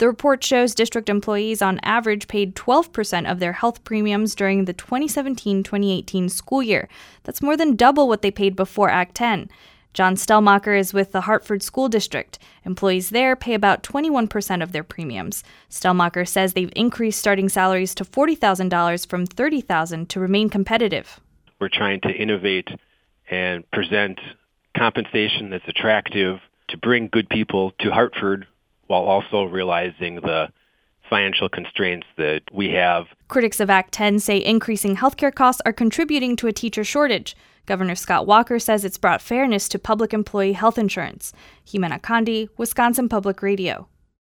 The report shows district employees on average paid 12% of their health premiums during the 2017-2018 school year. That's more than double what they paid before Act 10. John Stellmacher is with the Hartford School District. Employees there pay about 21% of their premiums. Stellmacher says they've increased starting salaries to $40,000 from $30,000 to remain competitive. We're trying to innovate and present compensation that's attractive to bring good people to Hartford while also realizing the financial constraints that we have. Critics of Act 10 say increasing healthcare costs are contributing to a teacher shortage. Governor Scott Walker says it's brought fairness to public employee health insurance. Jimena Condi, Wisconsin Public Radio.